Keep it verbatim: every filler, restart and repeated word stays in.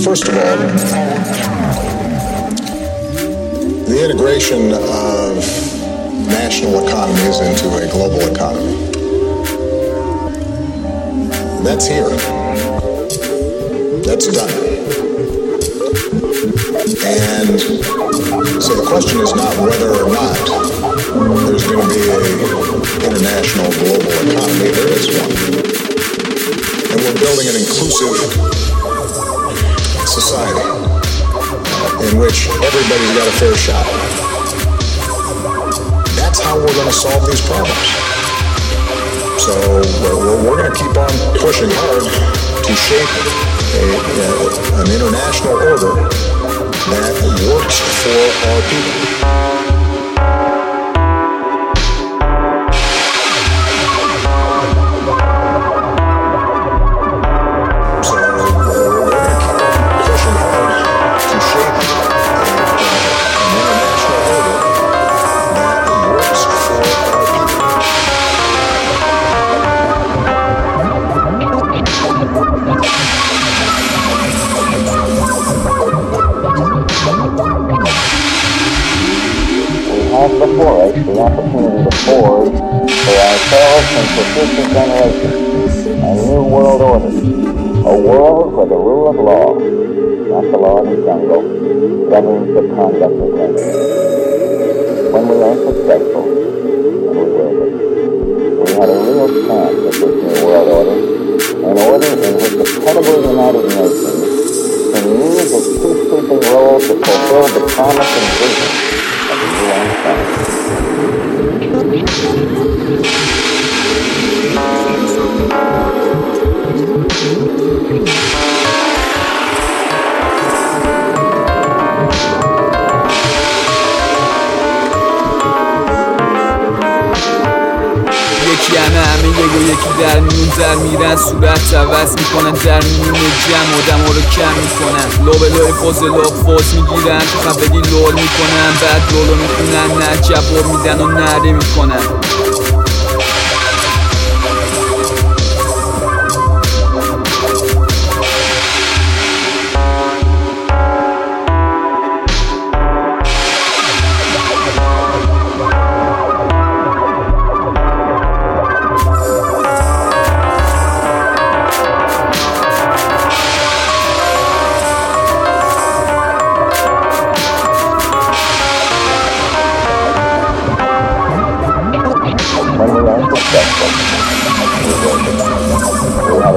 First of all, the integration of national economies into a global economy, that's here. That's done. And so the question is not whether or not there's going to be an international global economy. There is one. And we're building an inclusive society in which everybody's got a fair shot. That's how we're going to solve these problems. So we're, we're going to keep on pushing hard to shape a, a, an international order that works for our people. Have before us the opportunity to forge for ourselves and for future generations a new world order, a world where the rule of law, not the law of the jungle, governs the conduct of men. When we are successful, and we will be, we have a real chance at this new world order, an order in which the credible United Nations can use its peacekeeping role to fulfill the promise and vision of the U N Summit. یکی همه همه یک و یکی در میون در میرن صورت عوض میکنن در میون جمع آدم ها رو کم میکنن لو به لوی فوز لو فوز میگیرن تو خفگی لول میکنن بعد لولو میکنن نه جبور میدن و نره میکنن When we are successful, we will be. We have